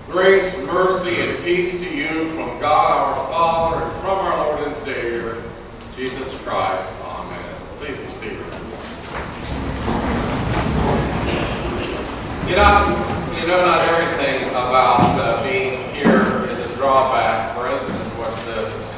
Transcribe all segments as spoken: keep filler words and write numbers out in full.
Grace, mercy, and peace to you from God our Father and from our Lord and Savior, Jesus Christ. Amen. Please be seated. You know, you know not everything about uh, being here is a drawback. For instance, what's this?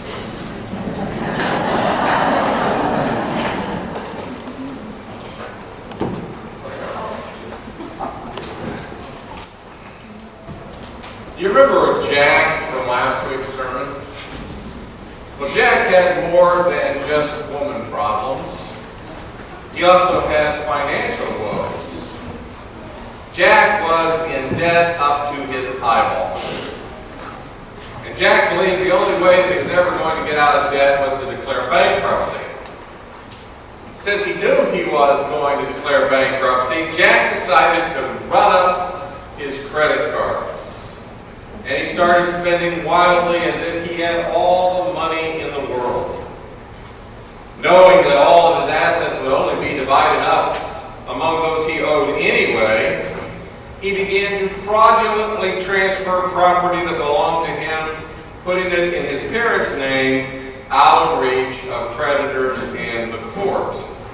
Do you remember Jack from last week's sermon? Well, Jack had more than just woman problems. He also had financial woes. Jack was in debt up to his eyeballs. And Jack believed the only way that he was ever going to get out of debt was to declare bankruptcy. Since he knew he was going to declare bankruptcy, Jack decided to run up his credit cards. And he started spending wildly as if he had all the money in the world. Knowing that all of his assets would only be divided up among those he owed anyway, he began to fraudulently transfer property that belonged to him, putting it in his parents' name, out of reach of creditors and the court.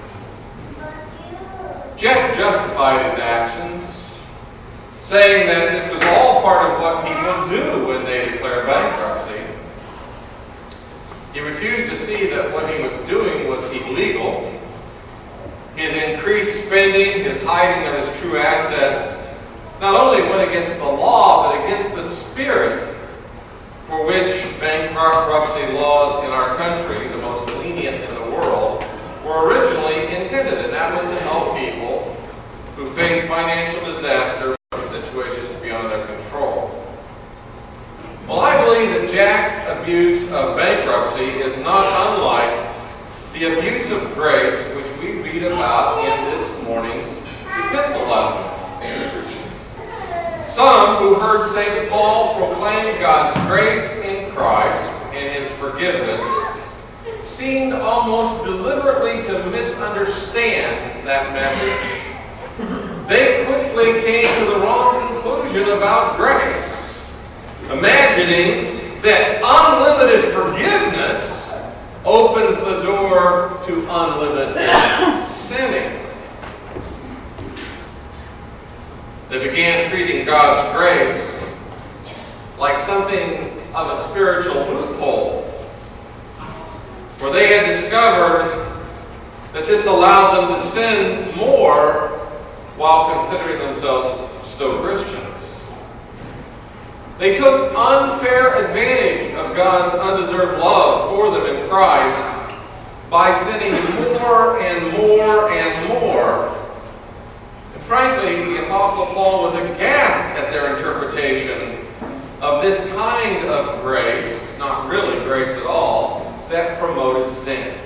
Jack justified his actions, saying that this was all part of what people do when they declare bankruptcy. He refused to see that what he was doing was illegal. His increased spending, his hiding of his true assets, not only went against the law, but against the spirit for which bankruptcy laws in our country, the most lenient in the world, were originally intended, and that was to help people who face financial disaster from situations beyond their control. Well, I believe that Jack's abuse of bankruptcy is not unlike the abuse of grace which we read about in this morning's epistle lesson. Some who heard Saint Paul proclaim God's grace in Christ and his forgiveness seemed almost deliberately to misunderstand that message. They quickly came to the wrong conclusion about grace, imagining that unlimited forgiveness opens the door to unlimited sinning. They began treating God's grace like something of a spiritual loophole, for they had discovered that this allowed them to sin more while considering themselves still Christians. They took unfair advantage of God's undeserved love for them in Christ by sinning more and more and more. And frankly, the Apostle Paul was aghast at their interpretation of this kind of grace, not really grace at all, that promoted sin.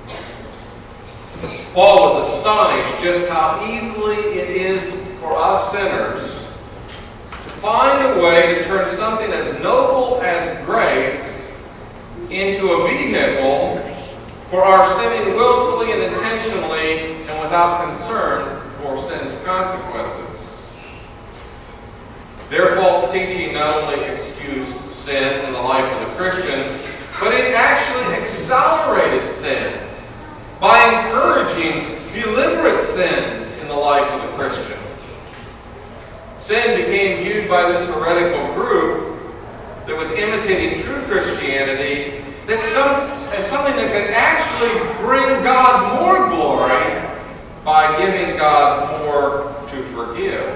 Paul was astonished just how easily it is for us sinners to find a way to turn something as noble as grace into a vehicle for our sinning willfully and intentionally and without concern for sin's consequences. Their false teaching not only excused sin in the life of the Christian, but it actually accelerated sin by encouraging deliberate sins in the life of the Christian. Sin became viewed by this heretical group that was imitating true Christianity that some, as something that could actually bring God more glory by giving God more to forgive.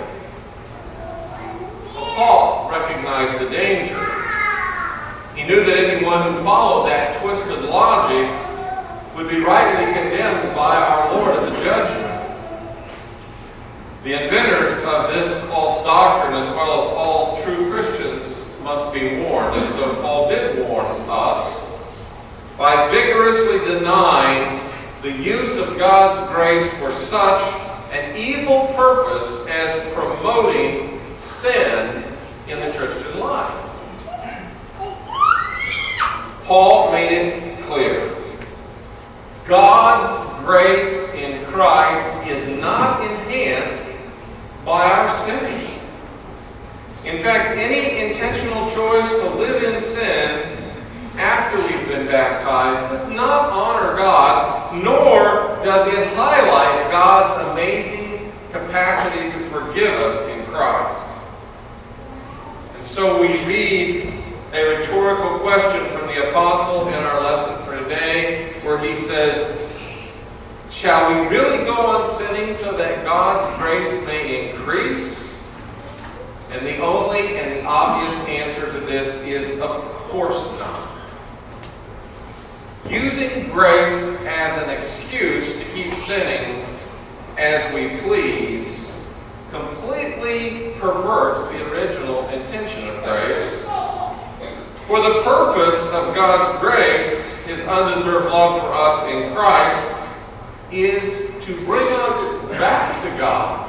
But Paul recognized the danger. He knew that anyone who followed that twisted logic would be rightly condemned by our Lord at the judgment. The inventors of this false doctrine, as well as all true Christians, must be warned. And so Paul did warn us by vigorously denying the use of God's grace for such an evil purpose as promoting sin in the Christian life. Paul made it clear. God's grace in Christ is not enhanced by our sinning. In fact, any intentional choice to live in sin after we've been baptized does not honor God, nor does it highlight God's amazing capacity to forgive us in Christ. And so we read a rhetorical question from the apostle in our lesson for today, where he says, shall we really go on sinning so that God's grace may increase? And the only and the obvious answer to this is, of course not. Using grace as an excuse to keep sinning as we please completely perverts the original intention of grace. For the purpose of God's grace, His undeserved love for us in Christ, is to bring us back to God.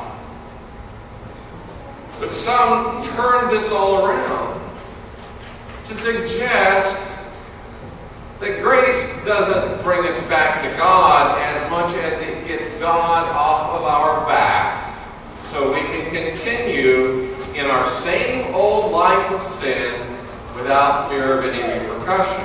But some turn this all around to suggest that grace doesn't bring us back to God as much as it gets God off of our back, so we can continue in our same old life of sin without fear of any repercussion.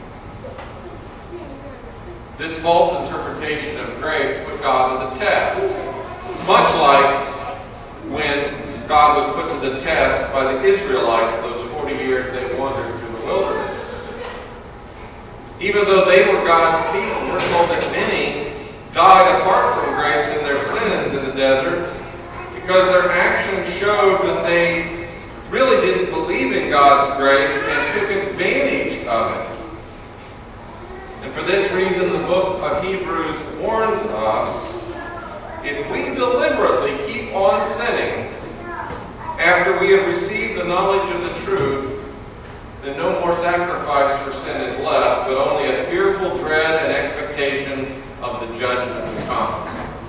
This false interpretation of grace put God to the test, much like when God was put to the test by the Israelites those forty years they wandered through the wilderness. Even though they were God's people, we're told that many died apart from grace in their sins in the desert because their actions showed that they really didn't believe in God's grace and took advantage of it. And for this reason, the book of Hebrews warns us, if we deliberately keep on sinning after we have received the knowledge of the truth, then no more sacrifice for sin is left, but only a fearful dread and expectation of the judgment to come.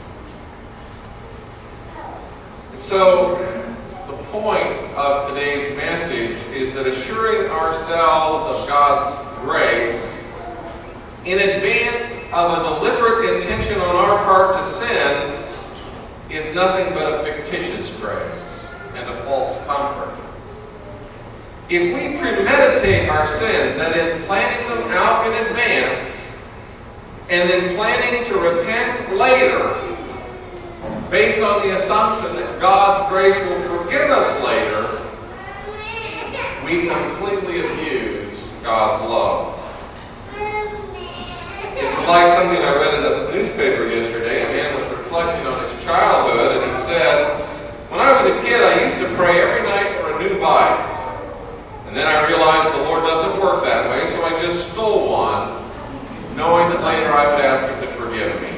And so, the point of today's message is that assuring ourselves of God's grace in advance of a deliberate intention on our part to sin is nothing but a fictitious grace and a false comfort. If we premeditate our sins, that is, planning them out in advance, and then planning to repent later, based on the assumption that God's grace will forgive us later, we completely abuse God's love. It's like something I read in the newspaper yesterday. A man was reflecting on his childhood, and he said, when I was a kid, I used to pray every night for a new bike. And then I realized the Lord doesn't work that way, so I just stole one, knowing that later I would ask Him to forgive me.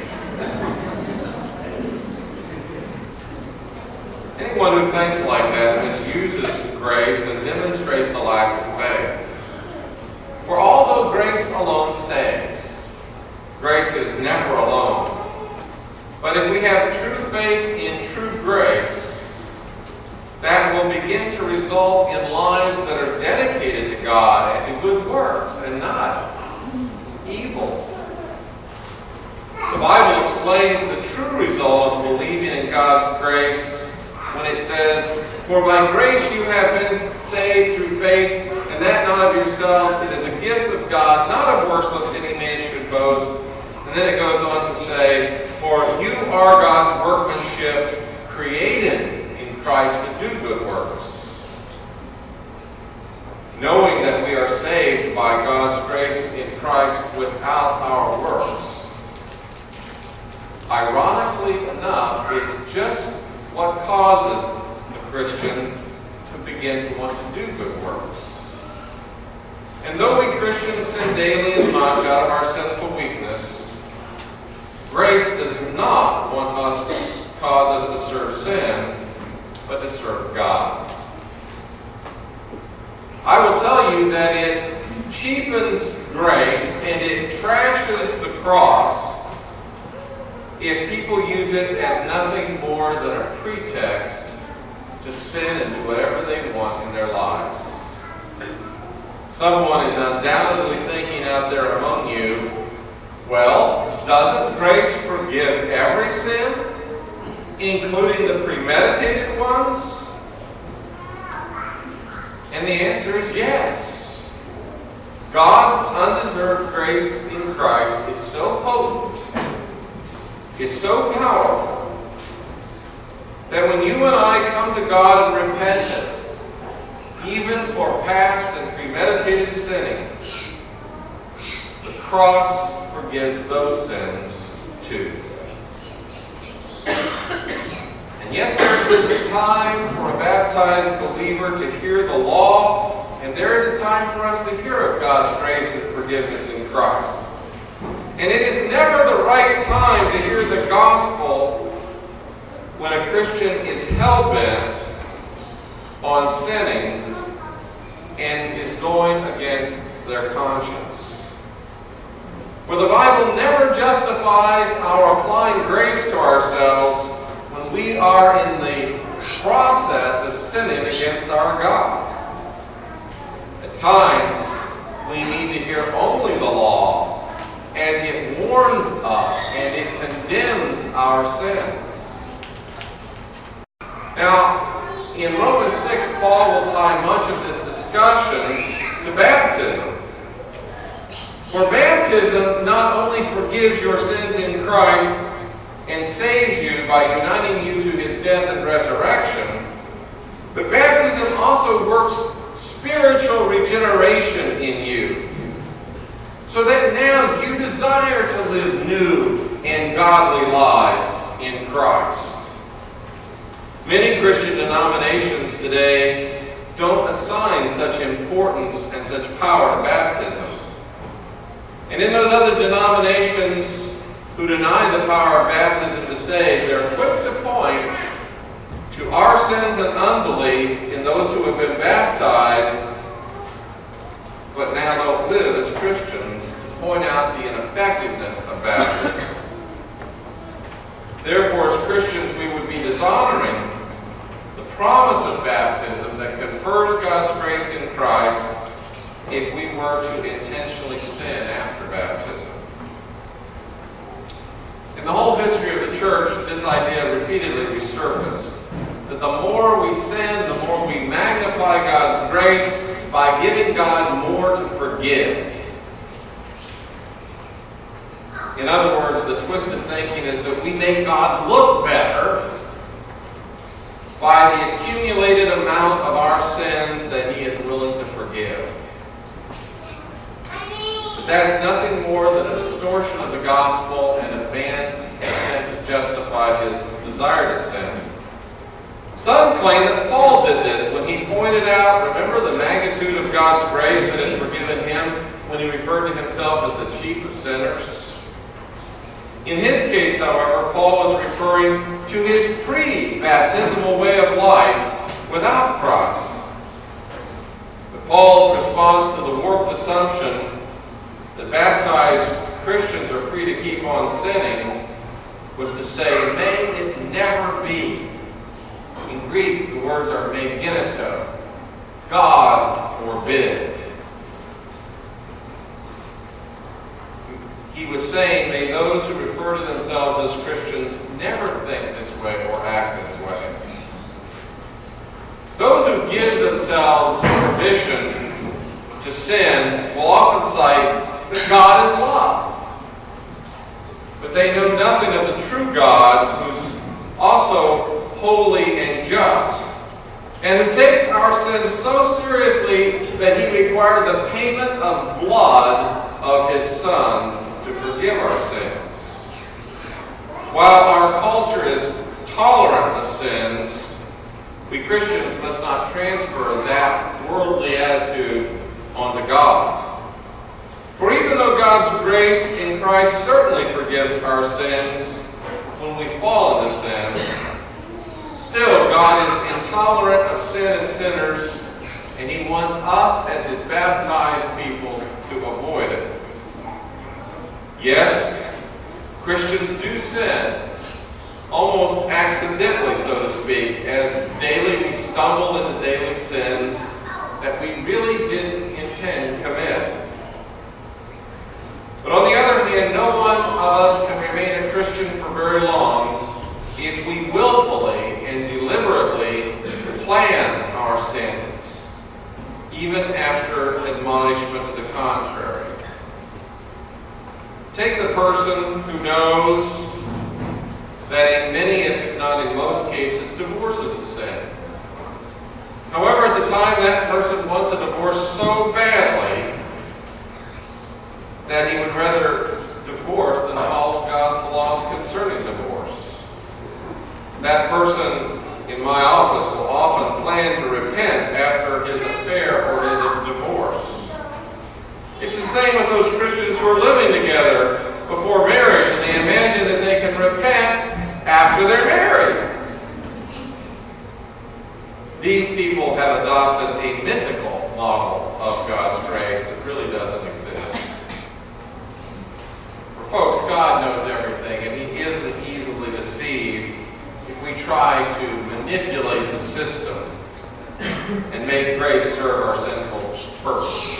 Anyone who thinks like that misuses grace and demonstrates a lack of faith. For although grace alone saves, grace is never alone. But if we have true faith in true grace, that will begin to result in lives that are dedicated to God and to good works and not evil. The Bible explains the true result of believing in God's grace when it says, for by grace you have been saved through faith, and that not of yourselves, it is a gift of God, not of works, lest any man should boast. And then it goes on to say, for you are God's workmanship, created in Christ to do good works. Knowing that we are saved by God's grace in Christ without our works, ironically enough, is just what causes the Christian to begin to want to do good works. And though we Christians sin daily and much out of our sinful weakness, grace does not want us to cause us to serve sin, but to serve God. I will tell you that it cheapens grace and it trashes the cross if people use it as nothing more than a pretext to sin and do whatever they want in their lives. Someone is undoubtedly thinking out there among you, well, doesn't grace forgive every sin, including the premeditated ones? answer is yes. God's undeserved grace in Christ is so potent, is so powerful, that when you and I come to God in repentance, even for past and premeditated sinning, the cross forgives those sins too. And yet there is a time for a baptized believer to hear the law, and there is a time for us to hear of God's grace and forgiveness in Christ. And it is never the right time to hear the gospel when a Christian is hell-bent on sinning and is going against their conscience. For the Bible never justifies our applying grace to ourselves when we are in the process of sinning against our God. At times, we need to hear only the law as it warns us and it condemns our sins. Now, in Romans six, Paul will tie much of this discussion to baptism. For baptism not only forgives your sins in Christ and saves you by uniting you to his death and resurrection, but baptism also works spiritual regeneration in you, so that now you desire to live new and godly lives in Christ. Many Christian denominations today don't assign such importance and such power to baptism. And in those other denominations who deny the power of baptism to save, they're quick to point to our sins and unbelief in those who have been baptized but now don't live as Christians, to point out the ineffectiveness of baptism. Therefore, as Christians, we would be dishonoring the promise of baptism that confers God's grace in Christ if we were to intentionally sin after baptism. In the whole history of the church, this idea repeatedly resurfaced, that the more we sin, the more we magnify God's grace by giving God more to forgive. In other words, the twisted thinking is that we make God look better by the accumulated amount of our sins that he is willing to forgive. But that's nothing more than a distortion of the gospel and of man's attempt to justify his desire to sin. Some claim that Paul did this when he pointed out, remember, the magnitude of God's grace that had forgiven him when he referred to himself as the chief of sinners. In his case, however, Paul was referring to his pre-baptismal way of life without Christ. But Paul's response to the warped assumption that baptized Christians are free to keep on sinning was to say, may it never be. In Greek, the words are me geneto. God forbid. He was saying, may those who refer to themselves as Christians never think this way or act this way. Those who give themselves permission to sin will often cite that God is love. But they know nothing of the true God, who's also holy and just, and who takes our sins so seriously that he required the payment of blood of his Son to forgive our sins. While our culture is tolerant of sins, we Christians must not transfer that worldly attitude onto God. For even though God's grace in Christ certainly forgives our sins when we fall into sin, still God is intolerant of sin and sinners, and he wants us as his baptized people to avoid it. Yes, Christians do sin, almost accidentally, so to speak, as daily we stumble into daily sins that we really didn't intend to commit. But on the other hand, no one of us can remain a Christian for very long if we willfully and deliberately plan our sins. person who knows that in many, if not in most cases, divorce is a sin. However, at the time, that person wants a divorce so badly that he would rather divorce than follow God's laws concerning divorce. That person in my office will often plan to repent after his affair or his divorce. It's the same with those Christians who are living together before marriage, and they imagine that they can repent after they're married. These people have adopted a mythical model of God's grace that really doesn't exist. For folks, God knows everything, and He isn't easily deceived if we try to manipulate the system and make grace serve our sinful purposes.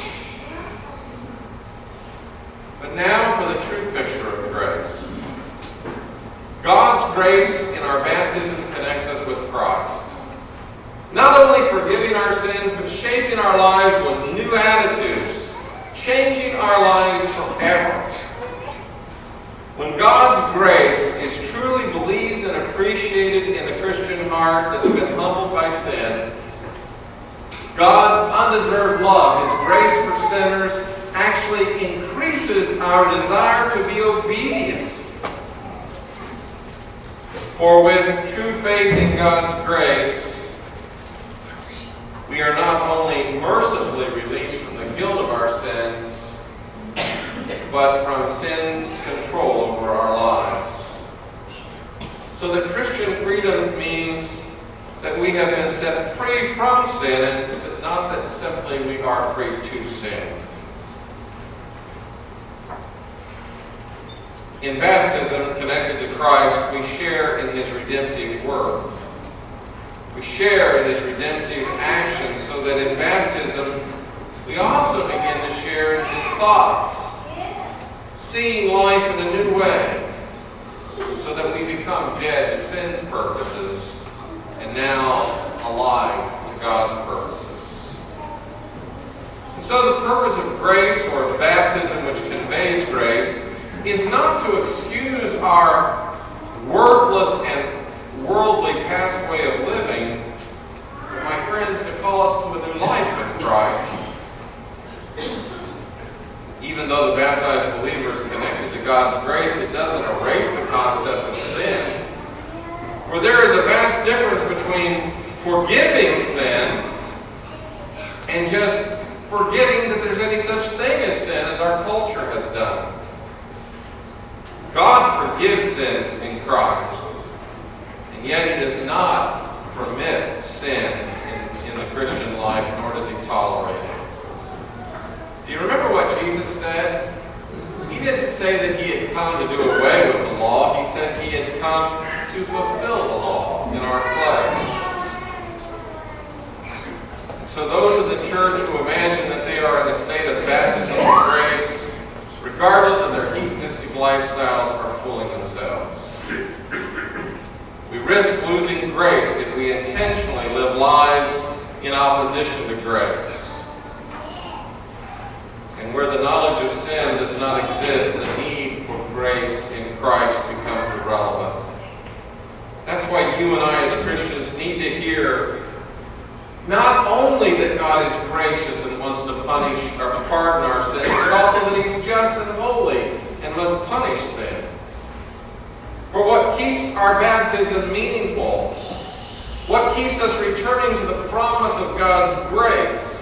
But now for the true picture of grace. God's grace in our baptism connects us with Christ. Not only forgiving our sins, but shaping our lives with new attitudes, changing our lives forever. When God's grace is truly believed and appreciated in the Christian heart that's been humbled by sin, God's undeserved love, His grace for sinners, actually increases our desire to be obedient. For with true faith in God's grace, we are not only mercifully released from the guilt of our sins, but from sin's control over our lives. So that Christian freedom means that we have been set free from sin, and not that simply we are free to sin. In baptism, connected to Christ, we share in His redemptive work. We share in His redemptive action, so that in baptism, we also begin to share in His thoughts, seeing life in a new way, so that we become dead to sin's purposes and now alive to God's purposes. And so the purpose of grace, or the baptism which conveys grace, is not to excuse our worthless and worldly past way of living, but, my friends, to call us to a new life in Christ. Even though the baptized believer is connected to God's grace, it doesn't erase the concept of sin. For there is a vast difference between forgiving sin and just forgetting that there's any such thing as sin, as our culture has done. God forgives sins in Christ, and yet He does not permit sin in, in the Christian life, nor does He tolerate it. Do you remember what Jesus said? He didn't say that He had come to do away with the law. He said He had come to fulfill the law in our place. So those of the church who imagine that they are in a state of baptism of grace, regardless of their hedonistic lifestyles, are fooling themselves. We risk losing grace if we intentionally live lives in opposition to grace. And where the knowledge of sin does not exist, the need for grace in Christ becomes irrelevant. That's why you and I as Christians need to hear not only that God is gracious and wants to punish or pardon our sins, but also that He's just and holy and must punish sin. For what keeps our baptism meaningful, what keeps us returning to the promise of God's grace,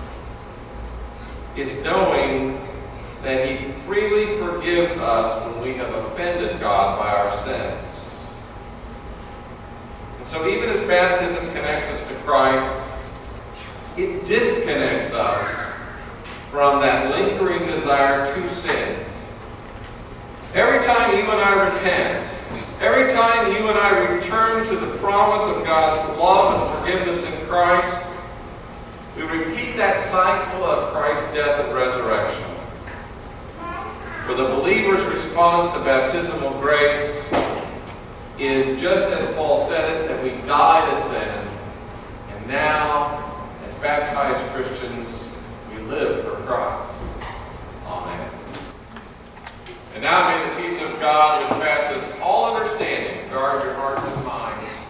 is knowing that He freely forgives us when we have offended God by our sins. And so even as baptism connects us to Christ, it disconnects us from that lingering desire to sin. Every time you and I repent, every time you and I return to the promise of God's love and forgiveness in Christ, we repeat that cycle of Christ's death and resurrection. For the believer's response to baptismal grace is just as Paul said it, that we die to sin, and now, as baptized Christians, we live for Christ. Amen. And now may the peace of God, which passes all understanding, guard your hearts and minds